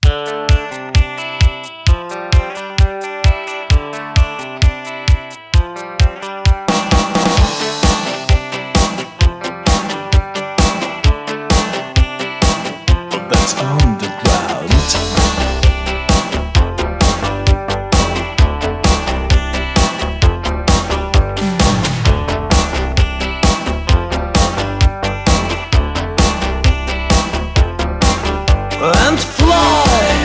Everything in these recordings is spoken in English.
That's underground. And fly.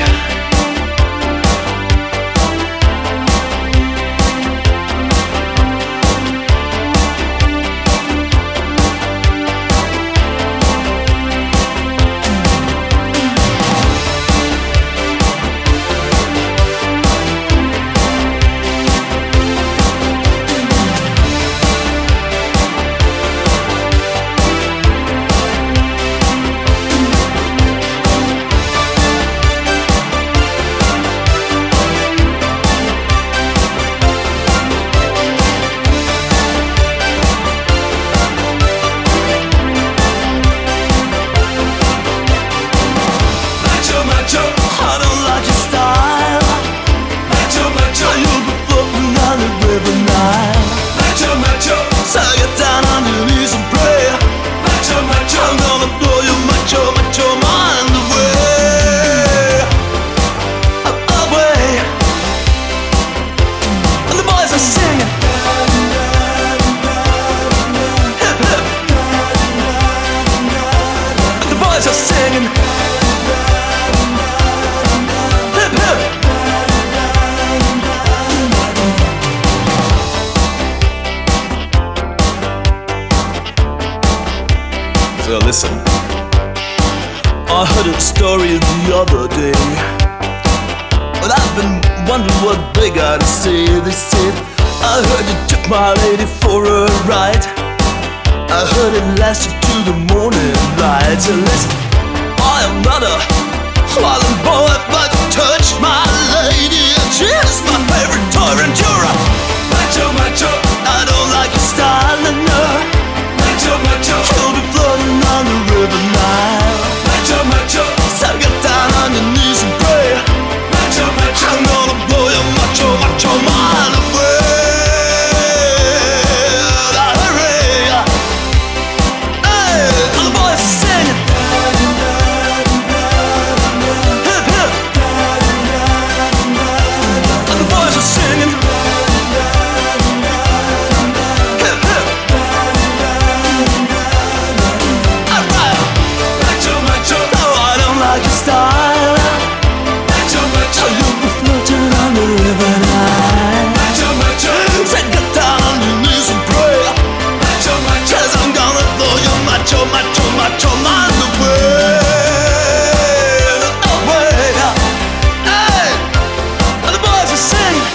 I don't like your style. Macho, macho, you'll be floating on the river Nile. Macho, macho, so get down on your knees and pray. Macho, macho, I'm gonna blow your macho, macho mind away. Away. And the boys are singing. Hip, hip. And the boys are singing. So listen, I heard a story the other day, but I've been wondering what they gotta say. They said, I heard you took my lady for a ride. I heard it lasted to the morning light. So listen, I am not a violent boy, but you touched my lady, and she's my favorite toy, and you're a macho, macho. I don't like your style, no. Macho, macho, you'll be floating on the river Nile. Macho, macho, so get down on your knees and pray. Macho, macho, I'm gonna blow your macho, macho mind away. Hurry, hey, all the boys are singing. Hip, hip. All the boys are singing. Hip, hip. Style. Macho, macho, you'll be floating on the river Nile. Macho, macho, say get down on your knees and pray. Macho, macho, 'cause I'm gonna blow your macho, macho, macho mind away. Away. Hey, and the boys are singing.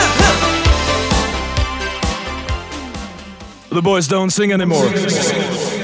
The boys don't sing anymore.